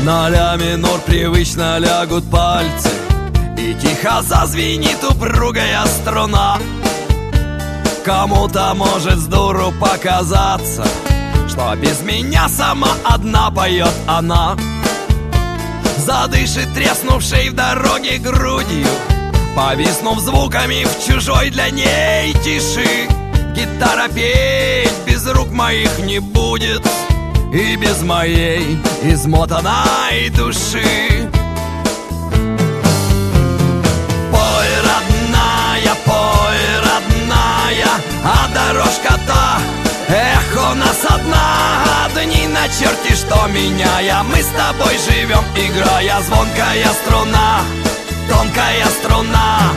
На ля минор привычно лягут пальцы, и тихо зазвенит упругая струна. Кому-то может с дуру показаться, что без меня сама одна поет она. Задышит треснувшей в дороге грудью, повиснув звуками в чужой для ней тиши. Гитара петь без рук моих не будет, и без моей измотанной души. Пой, родная, а дорожка-то, эх, у нас одна. Дни на черте что меняя, мы с тобой живем, играя. Звонкая струна, тонкая струна.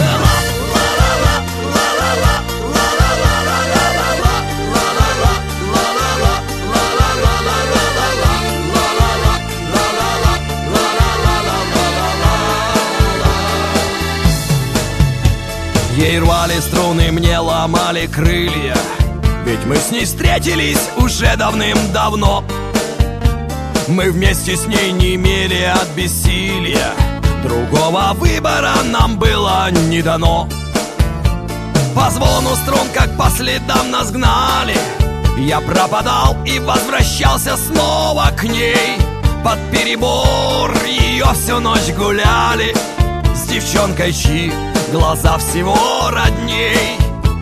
Ей рвали струны, мне ломали крылья, ведь мы с ней встретились уже давным-давно. Мы вместе с ней не имели от бессилия, другого выбора нам было не дано. По звону струн, как по следам нас гнали, я пропадал и возвращался снова к ней. Под перебор ее всю ночь гуляли с девчонкой, чьи глаза всего родней.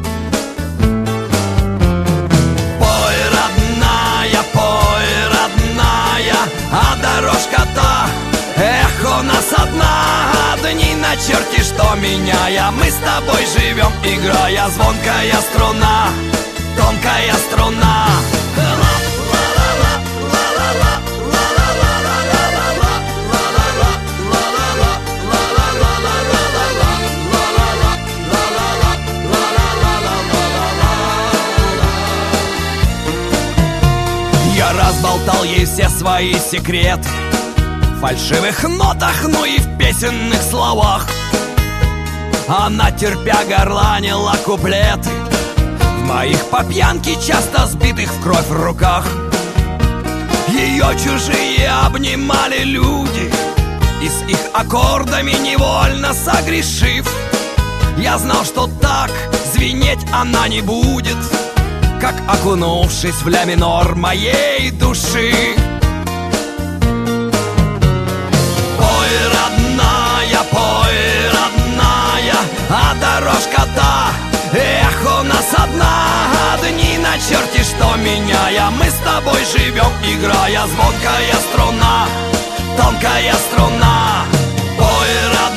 Пой, родная, а дорожка-то, эх, у нас одна. Дни на черте что меняя, мы с тобой живем, играя. Звонкая струна, тонкая струна. Я разболтал ей все свои секреты в фальшивых нотах, ну и в песенных словах. Она, терпя, горланила куплеты в моих по пьянке часто сбитых в кровь руках. Ее чужие обнимали люди, и с их аккордами невольно согрешив, я знал, что так звенеть она не будет, как окунувшись в ля минор моей души. Пой, родная, а дорожка-то, эх, у нас одна. Дни на черте что меняя, мы с тобой живем, играя. Звонкая струна, тонкая струна. Пой,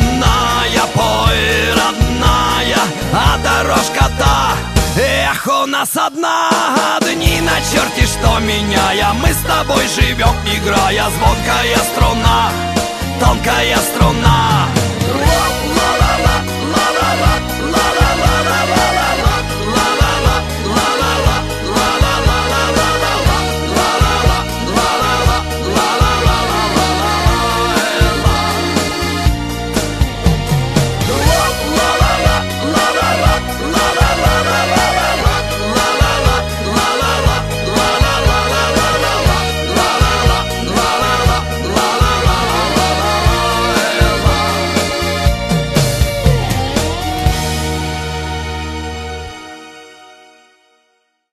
родная, а дорожка-то, эх, у нас одна. Дни на черте что меняя, мы с тобой живем, играя. Звонкая струна, тонкая струна.